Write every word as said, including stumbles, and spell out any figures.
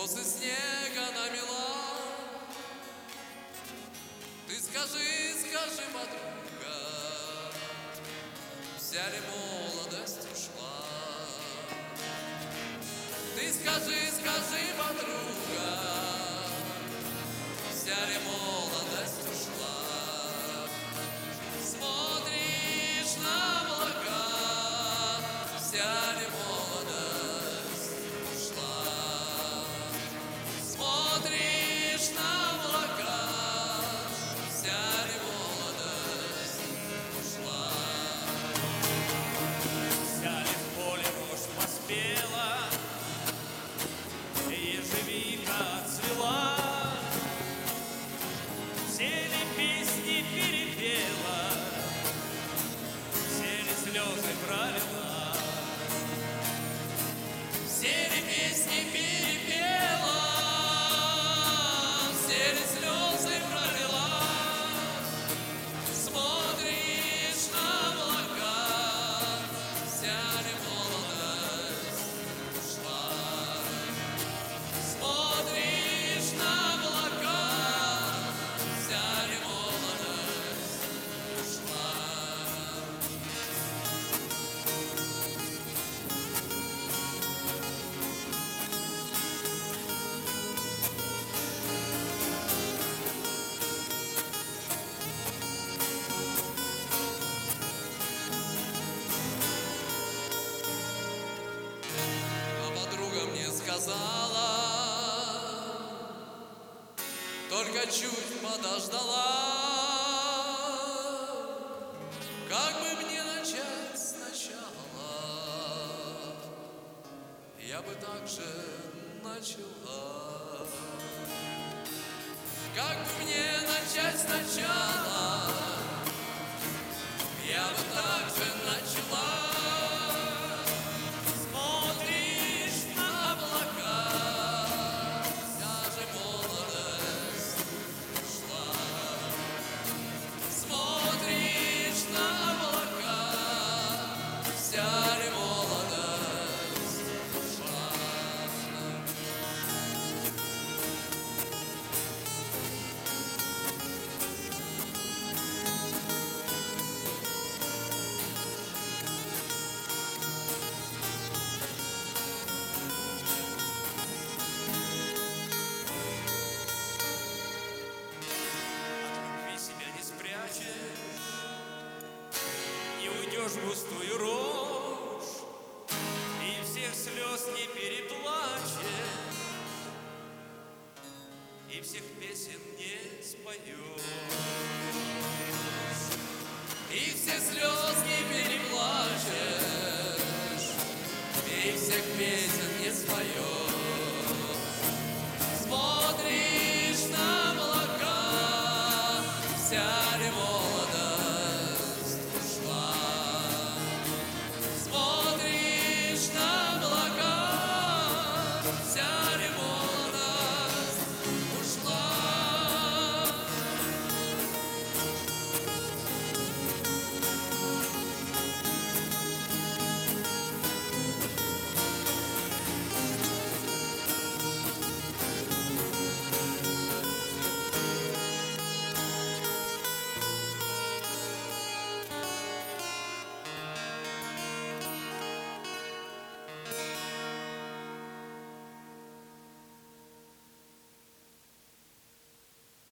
После снега намела. Ты скажи, скажи, подруга, вся ли молодость ушла? Ты скажи, скажи, подруга, вся ли молодость ушла? Смотришь на облака, вся ли молодость ушла? Смотришь на облака, вся ли молодость ушла? Вся ли в поле рожь поспела, ежевика цвела, все ли песни перепела, все ли слезы пролила, Все ли песни перепела, все ли слезы пролила? Смотришь на облака, вся ли молодость ушла? Смотришь на облака, вся ли молодость ушла? А подруга мне сказала, только чуть подождала, как бы мне начать сначала, я бы так же начала. Как бы мне начать сначала, я бы так же начала. Смотришь на облака, вся же молодость ушла. Смотришь на облака, вся ли молодость ушла? от любви себя не спрячешь, не уйдешь в густую рожь, и всех слез не переплачешь, и всех песен не споешь. И все слез не переплачешь, и всех песен не споешь.